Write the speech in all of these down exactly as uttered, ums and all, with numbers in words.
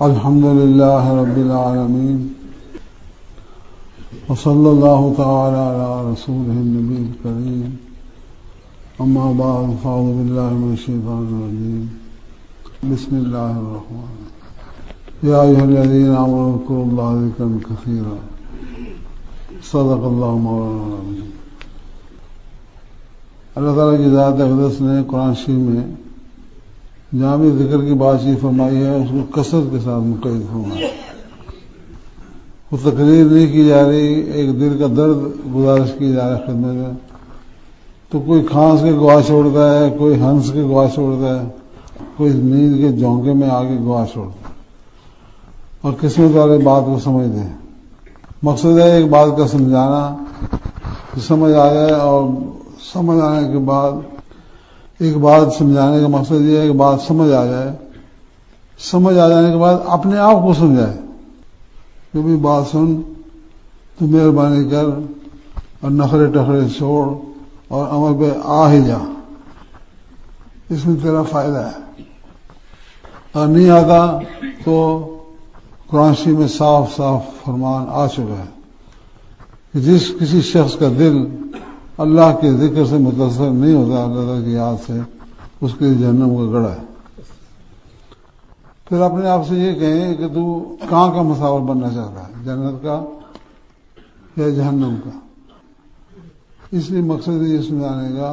الحمد للہ رب العالمین وصلی اللہ تعالی علی رسولہ النبی الکریم اما بعد فاعوذ باللہ من الشیطان الرجیم بسم اللہ الرحمن الرحیم یا ایھا الذین آمنوا اذکروا اللہ ذکرا کثیرا صدق اللہ مولانا العظیم۔ اللہ تعالیٰ کی ذات اقدس نے قرآن شریف میں جہاں بھی ذکر کی بات چیت فرمائی ہے اس کو کثرت کے ساتھ مقید فرمایا۔ وہ تقریر نہیں کی جا رہی، ایک دل کا درد گزارش کی جا رہی خدمت میں، تو کوئی کھانس کے گواہ چھوڑتا ہے، کوئی ہنس کے گواہ چھوڑتا ہے، کوئی نیند کے جھونکے میں آگے گواہ چھوڑتا ہے، اور قسمت والے بات کو سمجھتے ہیں۔ مقصد ہے ایک بات کا سمجھانا کہ سمجھ آ جائے، اور سمجھ آنے کے بعد ایک بات سمجھانے کا مقصد یہ ہے کہ بات سمجھ آ جائے، سمجھ آ جانے کے بعد اپنے آپ کو سمجھائے کہ بھی بات سن تو مہربانی کر اور نخرے ٹخرے چھوڑ اور عمل پہ آ ہی جا، اس میں تیرا فائدہ ہے۔ اور نہیں آتا تو قرآن شریف میں صاف صاف فرمان آ چکا ہے کہ جس کسی شخص کا دل اللہ کے ذکر سے متاثر نہیں ہوتا، اللہ تعالیٰ کی یاد سے، اس کے لیے جہنم کا گڑھا ہے۔ پھر اپنے آپ سے یہ کہیں کہ تو کہاں کا مسافر بننا چاہتا ہے، جنت کا یا جہنم کا؟ اس لیے مقصد یہ سمجھانے کا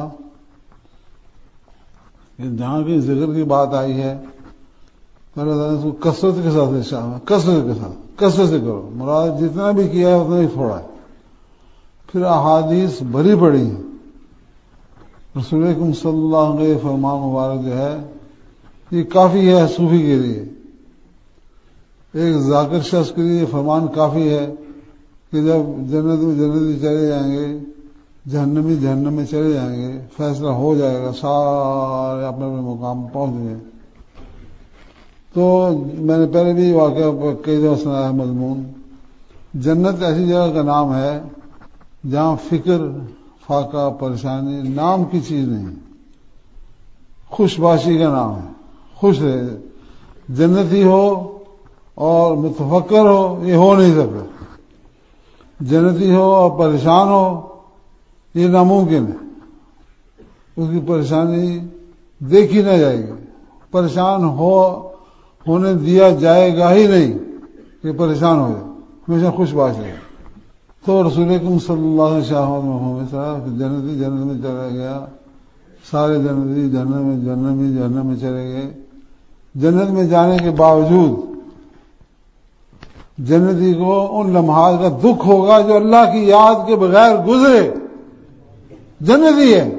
کہ جہاں کی ذکر کی بات آئی ہے تو اللہ تعالیٰ نے اس کو کثرت کے ساتھ ارشاد ہے، کثرت کے ساتھ کثرت سے کرو، مراد جتنا بھی کیا ہے اتنا ہی تھوڑا ہے۔ پھر احادیث بھری پڑی ہیں، رسول اکرم صلی اللہ علیہ وسلم کے فرمان مبارک جو ہے یہ کافی ہے صوفی کے لیے، ایک ذاکر شخص کے لیے فرمان کافی ہے کہ جب جنت میں جنتی چلے جائیں گے، جہنمی جہنم میں چلے جائیں گے، فیصلہ ہو جائے گا، سارے اپنے اپنے مقام پہنچ گئے۔ تو میں نے پہلے بھی واقعہ کئی دفعہ سنایا ہے مضمون، جنت ایسی جگہ کا نام ہے جہاں فکر، فاقہ، پریشانی نام کی چیز نہیں، خوش باشی کا نام ہے، خوش رہے۔ جنتی ہو اور متفکر ہو یہ ہو نہیں سکتا، جنتی ہو اور پریشان ہو یہ ناممکن ہے، اس کی پریشانی دیکھی نہ جائے گی، پریشان ہو ہونے دیا جائے گا ہی نہیں کہ پریشان ہو جائے، ہمیشہ خوش باش رہے۔ تو رسول اکرم صلی اللہ علیہ وسلم جنتی جنت میں چلا گیا، سارے جنتی جنت میں جنت میں جنت میں چلے گئے۔ جنت میں جانے کے باوجود جنتی کو ان لمحات کا دکھ ہوگا جو اللہ کی یاد کے بغیر گزرے، جنتی ہے۔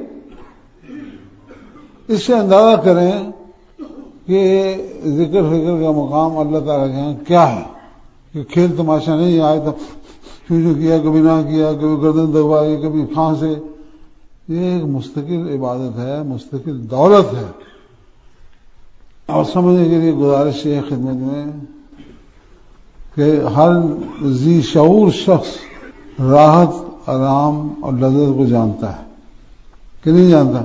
اس سے اندازہ کریں کہ ذکر فکر کا مقام اللہ تعالیٰ کے یہاں کیا ہے، کہ کھیل تماشا نہیں آئے تو شو کیا، کبھی نہ کیا، کبھی گردن دبائی، کبھی کھانسے۔ یہ ایک مستقل عبادت ہے، مستقل دولت ہے۔ اور سمجھنے کے لیے گزارش ہے خدمت میں کہ ہر ذی شعور شخص راحت، آرام اور لذت کو جانتا ہے کہ نہیں جانتا؟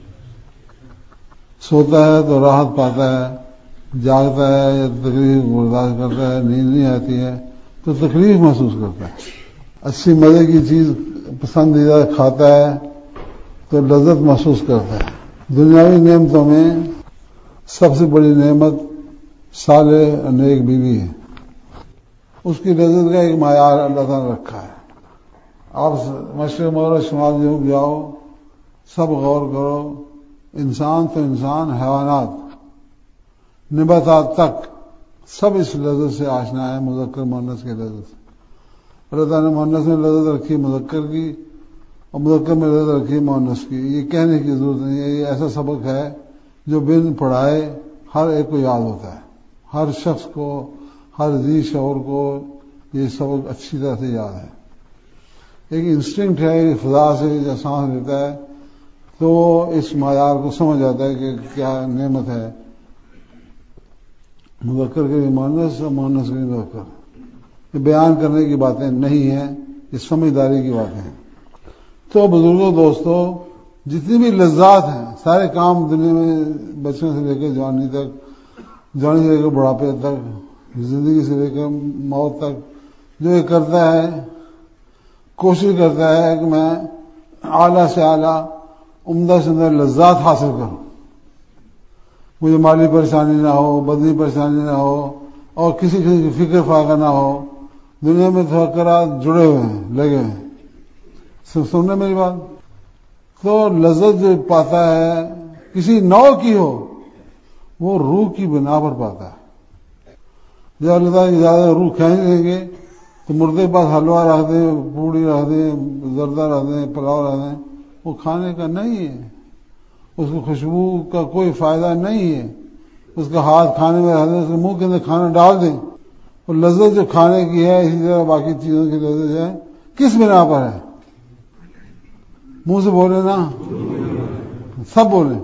سوتا ہے تو راحت پاتا ہے، جاگتا ہے یا تکلیف برداشت کرتا ہے، نیند نہیں آتی ہے تو تکلیف محسوس کرتا ہے، اچھی مزے کی چیز پسندیدہ کھاتا ہے تو لذت محسوس کرتا ہے۔ دنیاوی نعمتوں میں سب سے بڑی نعمت صالح اور نیک بیوی ہے، اس کی لذت کا ایک معیار اللہ تعالیٰ نے رکھا ہے۔ آپ مشرق مغرب شمال جنوب جاؤ، سب غور کرو، انسان تو انسان، حیوانات، نباتات تک سب اس لذت سے آشنا ہے، مذکر مؤنث کی لذت سے۔ اللہ تعالیٰ نے مؤنث میں لذت رکھی مذکر کی، اور مذکر میں لذت رکھی مؤنث کی۔ یہ کہنے کی ضرورت نہیں ہے، یہ ایسا سبق ہے جو بن پڑھائے ہر ایک کو یاد ہوتا ہے، ہر شخص کو، ہر ذی شعور کو یہ سبق اچھی طرح سے یاد ہے۔ ایک انسٹنکٹ ہے، ایک فضا سے جو سانس لیتا ہے تو اس معیار کو سمجھ جاتا ہے کہ کیا نعمت ہے، مذکر کے بھی مؤنث اور مؤنث کے بھی مذکر۔ یہ بیان کرنے کی باتیں نہیں ہیں، یہ سمجھداری کی باتیں ہیں۔ تو بزرگوں، دوستوں، جتنی بھی لذات ہیں، سارے کام دنیا میں بچوں سے لے کے جوانی تک، جوانی سے لے کے بڑھاپے تک زندگی سے لے کر موت تک جو یہ کرتا ہے، کوشش کرتا ہے کہ میں اعلیٰ سے اعلیٰ عمدہ سے عمدہ لذات حاصل کروں، مجھے مالی پریشانی نہ ہو، بدنی پریشانی نہ ہو، اور کسی قسم کی فکر فاقہ نہ ہو. دنیا میں تفکرات جڑے ہوئے ہیں، لگے ہوئے ہیں. سن رہے میری بات؟ تو لذت جو پاتا ہے کسی نو کی ہو وہ روح کی بنا پر پاتا ہے. جب اللہ تعالیٰ زیادہ روح کھینچ لیں گے تو مردے کے پاس حلوہ رکھ دیں، پوڑی رکھ دیں، زردہ رکھ دیں، پلاؤ رکھ دیں، وہ کھانے کا نہیں ہے. اس کو خوشبو کا کوئی فائدہ نہیں ہے. اس کا ہاتھ کھانے میں رکھ دیں، اس کے منہ کے اندر کھانا ڈال دیں. وہ لذت جو کھانے کی ہے اسی طرح باقی چیزوں کی لذت ہے کس بنا پر ہے؟ منہ سے بولے نا، سب بولیں.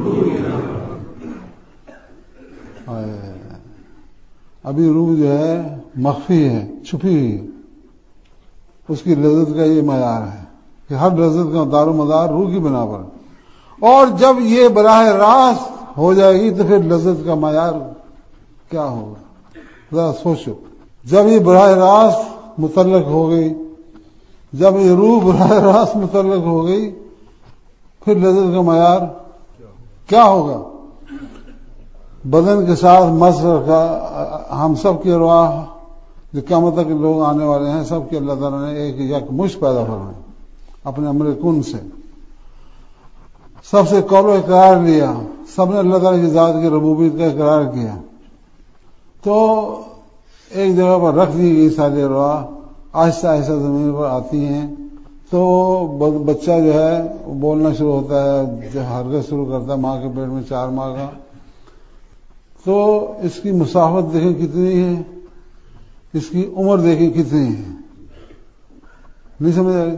ابھی روح جو ہے مخفی ہے، چھپی ہوئی ہے. اس کی لذت کا یہ معیار ہے کہ ہر لذت کا دار و مدار روح کی بنا پر. اور جب یہ براہ راست ہو جائے گی تو پھر لذت کا معیار کیا ہوگا؟ ذرا سوچو. جب یہ براہ راست متعلق ہو گئی، جب یہ روح براہ راست متعلق ہو گئی، پھر لذت کا معیار کیا ہوگا؟ بدن کے ساتھ مس رکھا. ہم سب کی ارواح جو قیامت تک لوگ آنے والے ہیں سب کے اللہ تعالیٰ نے ایک یک مشت پیدا فرمائی اپنے امر کن سے. سب سے قول و اقرار لیا، سب نے اللہ تعالیٰ کی ذات کی ربوبیت کا اقرار کیا. تو ایک جگہ پر رکھ دی گئی ساری ارواح، آہستہ آہستہ زمین پر آتی ہیں. تو بچہ جو ہے وہ بولنا شروع ہوتا ہے، جو حرکت شروع کرتا ہے ماں کے پیٹ میں چار ماہ کا. تو اس کی مسافت دیکھیں کتنی ہے، اس کی عمر دیکھیں کتنی ہے. نہیں سمجھ آئی؟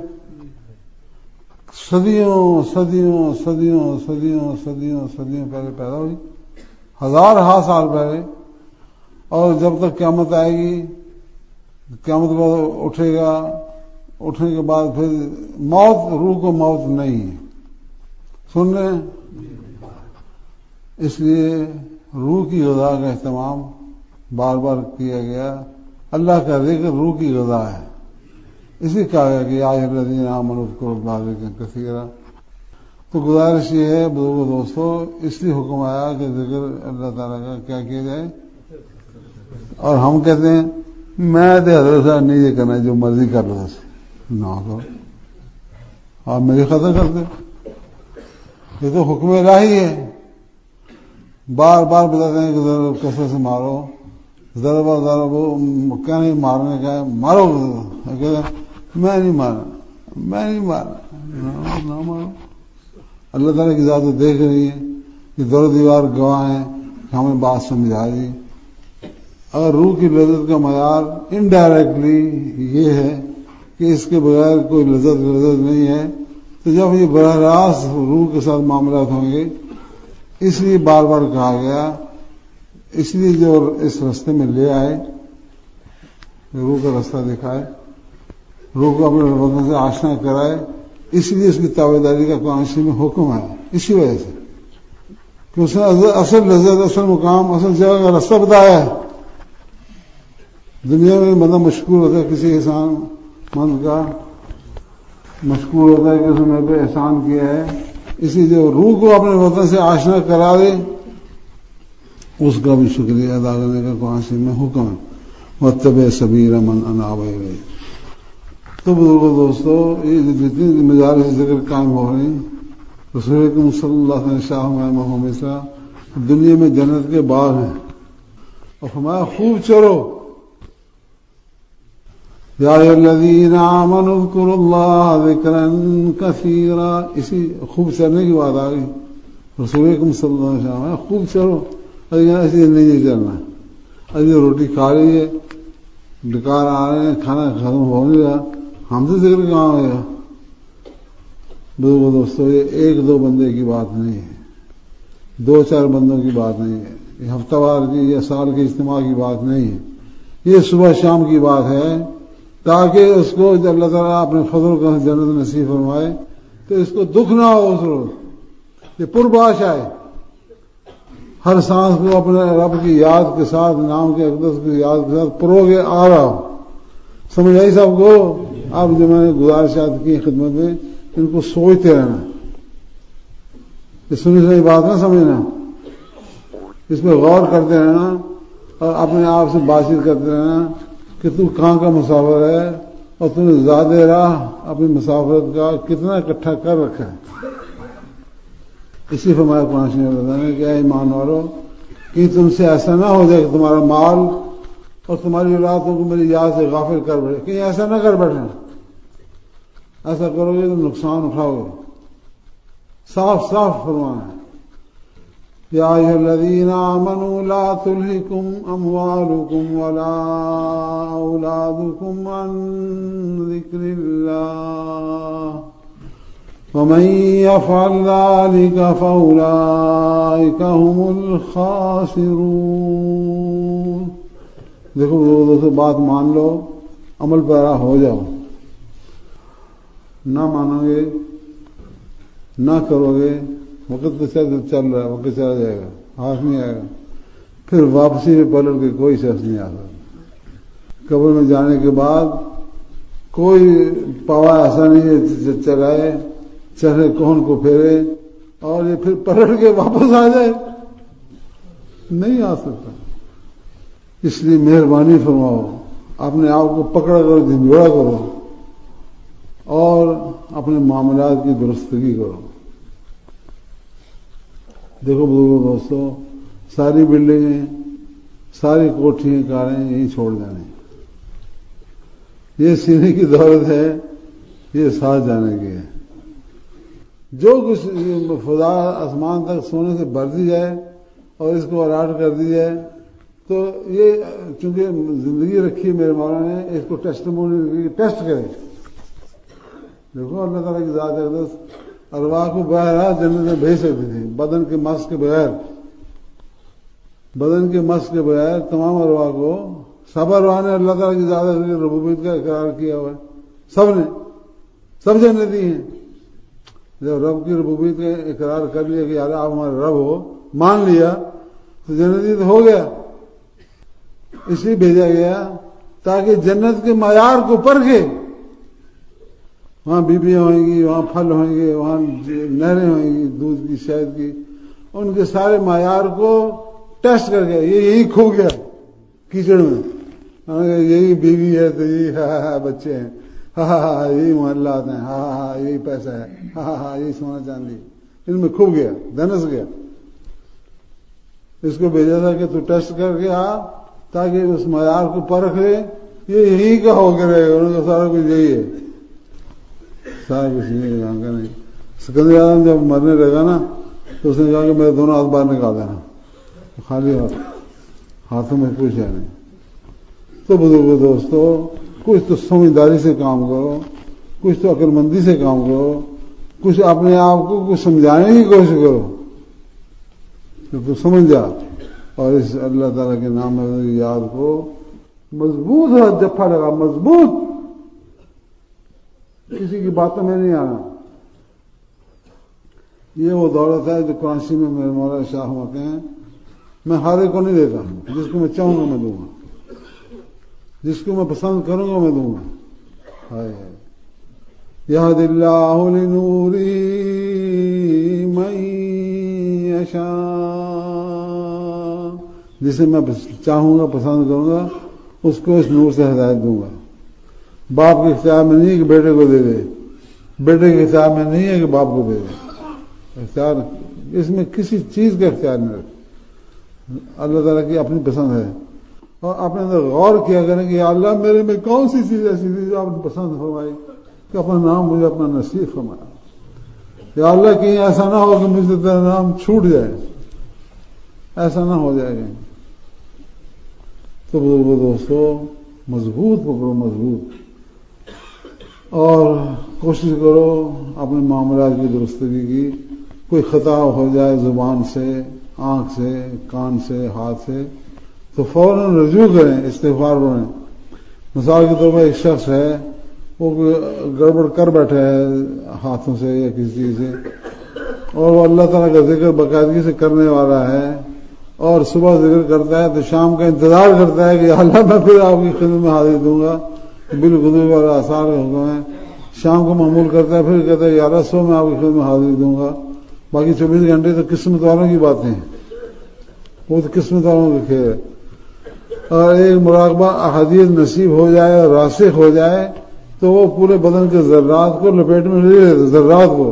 صدیوں صدیوں صدیوں صدیوں صدیوں صدیوں پہلے پیدا ہوئی، ہزار ہا سال پہلے. اور جب تک قیامت آئے گی، قیامت کے بعد اٹھے گا، اٹھنے کے بعد پھر موت، روح کو موت نہیں ہے. سن رہے ہیں؟ اس لیے روح کی غذا کا اہتمام بار بار کیا گیا. اللہ کا ذکر روح کی غذا ہے. اسی کہا گیا کہ یا الذین آمنوا اذکروا اللہ ذکرا کثیرا. تو گزارش یہ ہے بزرگوں دوستو، اس لیے حکم آیا کہ ذکر اللہ تعالیٰ کا کیا کیا جائے. اور ہم کہتے ہیں میں تو حضرت صاحب نہیں یہ کرنا، جو مرضی کر لو نہ کرو، آپ میری قدر کرتے. یہ تو حکم الہی ہے. بار بار بتاتے ہیں کہ ضرب کثرت سے مارو، ضرب ضرب کیا نہیں مارنے کا ہے، مارو. میں نہیں مارا، میں نہیں مارا، نہ مارو. اللہ تعالیٰ کی ذات دیکھ رہی ہے کہ دور دیوار گواہ ہیں کہ ہمیں بات سمجھا دی. اگر روح کی لذت کا معیار انڈائریکٹلی یہ ہے کہ اس کے بغیر کوئی لذت لذت نہیں ہے، تو جب یہ براہ راست روح کے ساتھ معاملات ہوں گے، اس لیے بار بار کہا گیا، اس لیے جو اس راستے میں لے آئے، روح کا راستہ دکھائے، روح کو اپنے وطن سے آشنا کرائے، اس لیے اس کی تابعداری کا قرآن شریف میں حکم ہے. اسی وجہ سے کہ اس نے اصل لذت، اصل مقام، اصل جگہ کا راستہ بتایا ہے. دنیا میں بندہ مشکور ہوتا ہے کسی احسان مند کا، مشکور ہوتا ہے کہ اس نے میرے پہ احسان کیا ہے. اسی جو روح کو اپنے وطن سے آشنا کرا دے، اس کا بھی شکریہ ادا کرنے کا قرآن شریف میں حکم ہے. واتبع سبیل من اناب الیہ. تو بزرگوں دوستو، یہ جتنی مجالس ذکر قائم ہو رہی، رسول اکرم صلی اللہ علیہ وسلم شاہ محمد صاحب دنیا میں جنت کے باغ ہیں، اور فرمایا خوب چرو. یا ایھا الذین آمنوا اذکروا اللہ ذکرا کثیرا. اسی خوب چرنے کی بات آ گئی. رسول اکرم صلی اللہ علیہ وسلم خوب چرو. ایسے نہیں چلنا. ابھی روٹی کھا رہی ہے، ڈکار آ رہے ہیں، کھانا ختم ہو نہیں رہا، ہم سے ذکر کہاں ہوگا؟ دو دوستو، یہ ایک دو بندے کی بات نہیں ہے، دو چار بندوں کی بات نہیں ہے، یہ ہفتہ وار کی یا سال کے اجتماع کی بات نہیں ہے. یہ صبح شام کی بات ہے، تاکہ اس کو جب اللہ تعالیٰ اپنے فضل کا جنت نصیب فرمائے تو اس کو دکھ نہ ہو. اس روز یہ پرباش آئے. ہر سانس کو اپنے رب کی یاد کے ساتھ، نام کے اقدس کی یاد کے ساتھ پروگے آ رہا ہو. سمجھ آئی سب کو؟ اب جو میں نے گزارشات کی خدمت میں، ان کو سوچتے رہنا، یہ سنی سنی بات نہ سمجھنا، اس پہ غور کرتے رہنا اور اپنے آپ سے بات چیت کرتے رہنا کہ تو کہاں کا مسافر ہے اور تم نے زیادہ راہ اپنی مسافرت کا کتنا اکٹھا کر رکھا ہے. اسی فرمایا قرآن شریف میں بتانا کہ اے ایمان والو، کہ تم سے ایسا نہ ہو جائے کہ تمہارا مال اور تمہاری اولادوں کو میری یاد سے غافل کر بیٹھے. کہیں ایسا نہ کر بیٹھنا، ایسا کرو گے تو نقصان اٹھاؤ گے. صاف صاف فرمانا ہے، یا ایھا الذین آمنوا لا تلہکم اموالکم ولا اولادکم عن ذکر اللہ ومن يفعل ذلك فأولئك هم الخاسرون. دیکھو دوستو، بات مان لو، عمل پیرا ہو جاؤ. نہ مانو گے، نہ کرو گے، وقت تو چل رہا ہے، وقت چلا جائے گا، ہاتھ نہیں آئے گا. پھر واپسی میں پلٹ کے کوئی شخص نہیں آ سکتا. قبر میں جانے کے بعد کوئی پاوا ایسا نہیں ہے چلائے، چہرے کون کو پھیرے اور یہ پھر پلٹ کے واپس آ جائے، نہیں آ سکتا. اس لیے مہربانی فرماؤ، اپنے آپ کو پکڑا کرو، جھنجھوڑا کرو اور اپنے معاملات کی درستگی کرو. دیکھو بزرگوں دوستو، ساری بلڈنگیں، ساری کوٹھیاں، کاریں یہیں چھوڑ جانے. یہ سینے کی دولت ہے، یہ ساتھ جانے کی ہے. جو کچھ خدا آسمان تک سونے سے بھر دی جائے اور اس کو الاٹ کر دی جائے، تو یہ چونکہ زندگی رکھی ہے میرے مولا نے، اس کو ٹیسٹمونی ٹیسٹ کرے. دیکھو اللہ تعالیٰ کی ذات اقدس ارواح کو بہرحال جنت میں بھیج سکتی تھی، بدن کے مس کے بغیر، بدن کے مس کے بغیر تمام ارواح کو. سب ارواح نے اللہ تعالیٰ کی ذات اقدس ربوبیت کا اقرار کیا ہوا ہے، سب نے، سب جنتی ہیں. جب رب کی ربوبیت کا اقرار کر لیا کہ یار آپ ہمارا رب ہو، مان لیا، تو جنتی تو ہو گیا. اس لیے بھیجا گیا تاکہ جنت کے معیار کو پرکھے. وہاں بیبیاں ہوئیں گی، وہاں پھل ہوئیں گے، وہاں نہریں ہوئیں گی دودھ کی، شہد کی، ان کے سارے معیار کو ٹیسٹ کر کے یہ یہی کھو گیا کیچڑ میں. یہی بیوی ہے تو یہی ہاں ہاں بچے ہیں، ہاں ہاں یہی محلات ہیں، ہاں ہاں یہی پیسہ ہے، ہاں ہاں یہی سونا چاندی، ان میں کھو گیا، دھنس گیا. اس کو بھیجا تھا کہ تو ٹیسٹ کر کے آ تاکہ اس معیار کو پرکھ لے. یہ یہی کا ہو کے رہے گا، ان کا سارا کچھ یہی ہے، سارا کچھ یہی ہے. نہیں سکندر اعظم جب مرنے لگا نا تو اس نے کہا کہ میرے دونوں ہاتھ باہر نکال دینا، خالی ہاتھ، ہاتھوں میں کچھ ہے نہیں. تو بزرگوں دوستو، کچھ تو سمجھداری سے کام کرو، کچھ تو عقل مندی سے کام کرو، کچھ اپنے آپ کو کچھ سمجھانے کی کوشش کرو کہ تو سمجھ جا. اور اس اللہ تعالیٰ کے نام میں یاد کو مضبوط ہے، جفا لگا مضبوط، کسی کی باتوں میں نہیں آنا. یہ وہ دولت ہے جو قرآن شریف میں میرے مولا شاہ ہوتے ہیں، میں ہر ایک کو نہیں دیتا ہوں، جس کو میں چاہوں گا میں دوں گا، جس کو میں پسند کروں گا میں دوں گا. یہد اللہ لنورہ من یشاء، جسے میں چاہوں گا پسند کروں گا اس کو اس نور سے ہدایت دوں گا. باپ کے اختیار میں نہیں ہے کہ بیٹے کو دے دے، بیٹے کے اختیار میں نہیں ہے کہ باپ کو دے دے. اختیار اس میں کسی چیز کا اختیار نہیں رکھتا، اللہ تعالیٰ کی اپنی پسند ہے. اور اپنے اندر غور کیا کریں کہ یا اللہ میرے میں کون سی چیز ایسی تھی جو آپ نے پسند فرمائی کہ اپنا نام مجھے اپنا نصیب فرمایا. یا اللہ کہیں ایسا نہ ہو کہ مجھ سے تیرا نام چھوٹ جائے، ایسا نہ ہو جائے گا. تو بزرگوں دوستو، مضبوط پکڑو، مضبوط، اور کوشش کرو اپنے معاملات کی درستگی کی. کوئی خطا ہو جائے زبان سے، آنکھ سے، کان سے، ہاتھ سے، تو فوراً رجوع کریں، استغفار پڑھیں. مثال کے طور پر ایک شخص ہے، وہ گڑبڑ کر بیٹھا ہے ہاتھوں سے یا کسی چیز سے، اور وہ اللہ تعالیٰ کا ذکر باقاعدگی سے کرنے والا ہے اور صبح ذکر کرتا ہے تو شام کا انتظار کرتا ہے کہ اللہ میں پھر آپ کی خدمت میں حاضری دوں گا، بالخدمت اور آثار حکم ہے. شام کو معمول کرتا ہے، پھر کہتا ہے یا اللہ سو میں آپ کی خدمت میں حاضری دوں گا. باقی چوبیس گھنٹے تو قسمت والوں کی باتیں ہیں، وہ تو قسمت والوں کے کھیل ہے. اور ایک مراقبہ احادیث نصیب ہو جائے اور راسخ ہو جائے تو وہ پورے بدن کے ذرات کو لپیٹ میں لے لیتے، ذرات کو،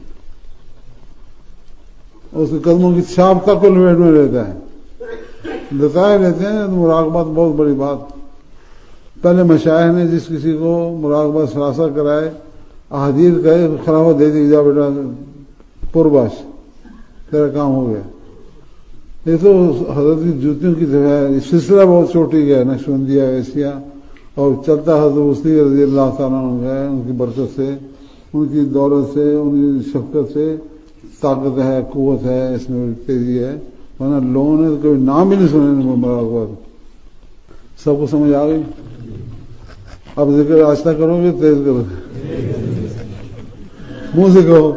اس کے قدموں کی چھاپ تک کو لپیٹ میں لیتا ہے، بتائے لیتے ہیں. مراقبہ بہت بڑی بات. پہلے مشائخ نے جس کسی کو مراقبہ ثلاثہ کرائے، احادیث کہے، خلافت دے دی، جا بیٹا پرباش تیرا کام ہو گیا. یہ تو حضرت کی جوتیوں کی طرح ہے. سلسلہ بہت چھوٹی گیا، نقشبندیہ ویسیا، اور چلتا حضرت وسطی رضی اللہ تعالیٰ عنہ ہے. ان کی برکت سے، ان کی دولت سے، ان کی شفقت سے طاقت ہے، قوت ہے، اس میں تیزی ہے. ورنہ لوگوں نے تو کوئی نام بھی نہیں سنے مراقبہ. سب کو سمجھ آ گئی؟ اب ذکر آہستہ کرو گے تیز کرو گے؟ منہ سے کہو.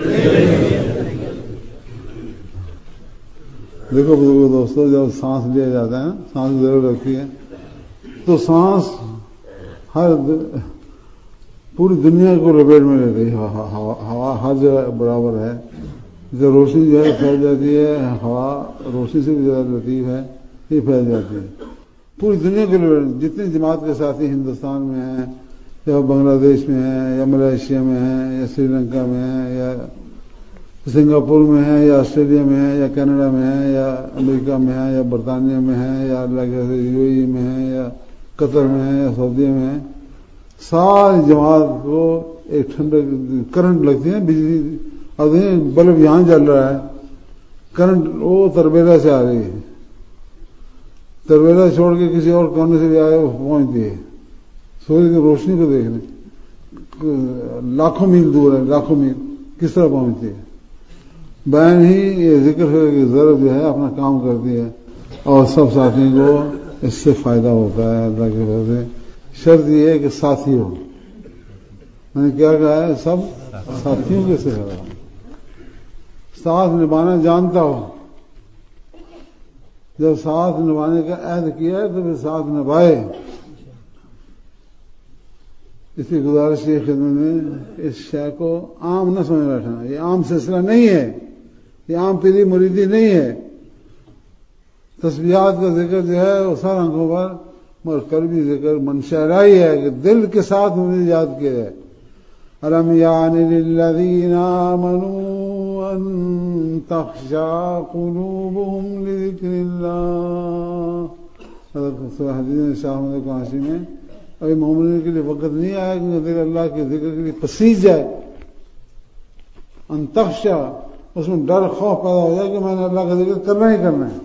دیکھو بزرگوں دوستوں، جب سانس لیا جاتا ہے نا، سانس ضرور رکھتی ہے، تو سانس ہر پوری دنیا کو لپیٹ میں لیتی ہے. ہوا ہر جگہ برابر ہے. جب روشنی جو ہے پھیل جاتی ہے، ہوا روشنی سے بھی زیادہ لطیف ہے، یہ پھیل جاتی ہے پوری دنیا کے لپیٹ. جتنی جماعت کے ساتھی ہندوستان میں ہیں، یا بنگلہ دیش میں ہیں، یا ملائیشیا میں ہیں، یا سری لنکا میں ہیں، یا سنگاپور میں ہے، یا آسٹریلیا میں ہے، یا کینیڈا میں ہے، یا امریکہ میں ہے، یا برطانیہ میں ہے، یا اللہ کے یو اے ای میں ہے، یا قطر میں ہے، یا سعودیہ میں ہے، ساری جماعت کو ایک ٹھنڈک کرنٹ لگتی ہے. بجلی اب بلب یہاں جل رہا ہے، کرنٹ وہ تربیلا سے آ رہی ہے. تربیلا چھوڑ کے کسی اور کونے سے بھی آئے وہ پہنچتی ہے. سورج کی روشنی کو دیکھنے لاکھوں میل دور ہے، لاکھوں میل کس طرح پہنچتی ہے. بین ہی یہ ذکر ہے کہ ضرب جو ہے اپنا کام کرتی ہے، اور سب ساتھیوں کو اس سے فائدہ ہوتا ہے اللہ کی وجہ سے. شرط یہ ہے کہ ساتھی ہو. میں نے کیا کہا ہے؟ سب ساتھیوں کے سے ساتھ نبھانا جانتا ہو. جب ساتھ نبھانے کا عہد کیا ہے تو پھر ساتھ نبھائے. اس کی گزارش کی خدمت میں اس شے کو عام نہ سمجھ بیٹھنا. یہ عام سلسلہ نہیں ہے، یہ عام پیری مریدی نہیں ہے. تسبیحات کا ذکر جو ہے وہ سر آنکھوں پر، مگر قلبی ذکر منشارائی ہے کہ دل کے ساتھ مجھے یاد کیا جائے. الم یعن للذین آمنوا ان تخشع قلوبهم لذکر اللہ. حضرت حدیث شاہ احمد قاسمی میں ابھی مومنین کے لیے وقت نہیں آیا کہ دل اللہ کے ذکر کے لیے پسیج جائے. ان تخشع، اس میں ڈر خوف پیدا ہو جائے کہ میں نے اللہ کا ذکر کرنا ہی کرنا ہے.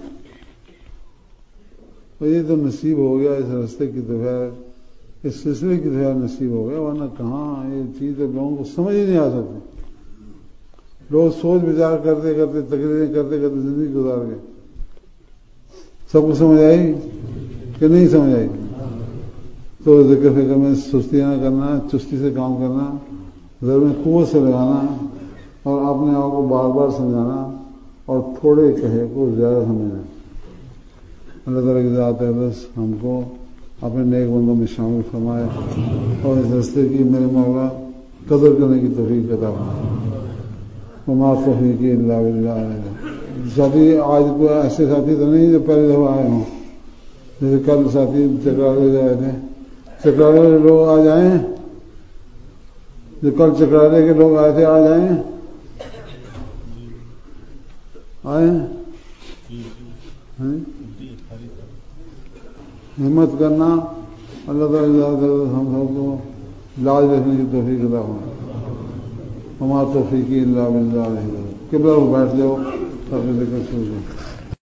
اور یہ تو نصیب ہو گیا، اس راستے کی طرف، اس سلسلے کی طرف نصیب ہو گیا. ورنہ کہاں یہ چیز لوگوں کو سمجھ ہی نہیں آ سکتی. لوگ سوچ بچار کرتے کرتے، تقریریں کرتے کرتے زندگی گزار گئے. سب کو سمجھ آئی کہ نہیں سمجھ آئی؟ تو ذکر فکر میں سستی نہ کرنا، چستی سے کام کرنا، ضرور میں قوت سے لگانا، اور اپنے آپ کو بار بار سمجھانا، اور تھوڑے کہے کو زیادہ سمجھنا. اللہ تعالیٰ کی ذات ہے بس ہم کو اپنے نیک بندوں میں شامل فرمائے، اور اس راستے کی میرے مولا قدر کرنے کی توفیق عطا فرمائے. وما توفیقی الا باللہ. ساتھی آج کوئی ایسے ساتھی تو نہیں جو پہلی دفعہ آئے ہوں. جیسے کل ساتھی چکرالے گئے تھے، چکرالے لوگ آ جائیں، جو کل چکرالے کے لوگ آئے تھے آ جائیں. آئے ہمت کرنا. اللہ تعالیٰ ہم سب کو لاج رکھنے کی توفیق عطا فرمائے. ہمارا توفیقی اللہ باللہ. قبلہ کو بیٹھ جاؤ تاکہ ذکر شروع ہو.